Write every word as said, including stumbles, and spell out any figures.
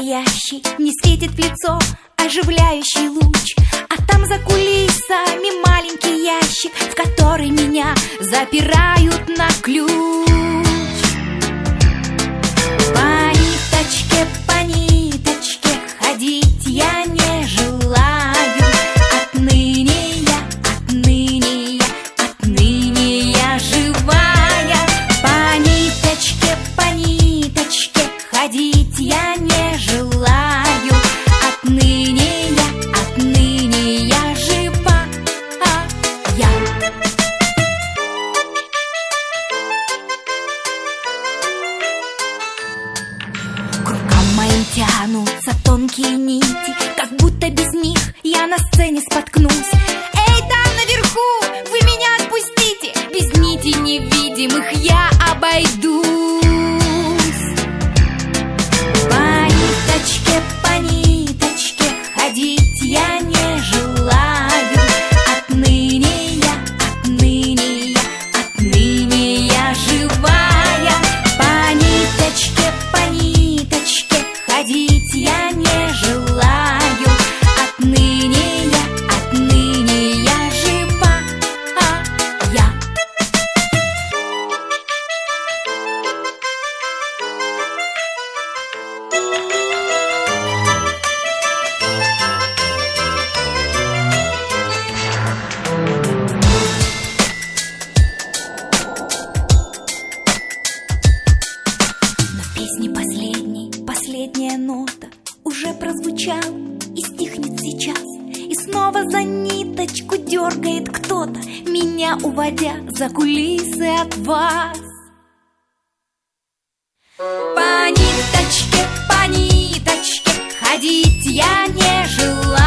настоящий мне светит в лицо оживляющий луч, а там за кулисами маленький ящик, в который меня запирают на ключ. По ниточке, по ниточке ходить я не желаю. Отныне я, отныне я, отныне я живая. По ниточке, по ниточке ходить я не желаю. Отныне я, отныне я жива, а я. К рукам моим тянутся тонкие нити, как будто без них я на сцене споткнусь. Эй, там наверху, вы меня отпустите, без нитей невидимых я обойдусь. По ниточке, по ниточке ходить я не желаю. Отныне я, отныне я, отныне я живая. По ниточке, по ниточке ходить я не желаю. Отныне я, отныне я жива, а я. Но песни последней, последняя нота уже прозвучала и стихнет сейчас. И снова за ниточку дергает кто-то, меня уводя за кулисы от вас. По ниточке, по ниточке ходить я не желаю.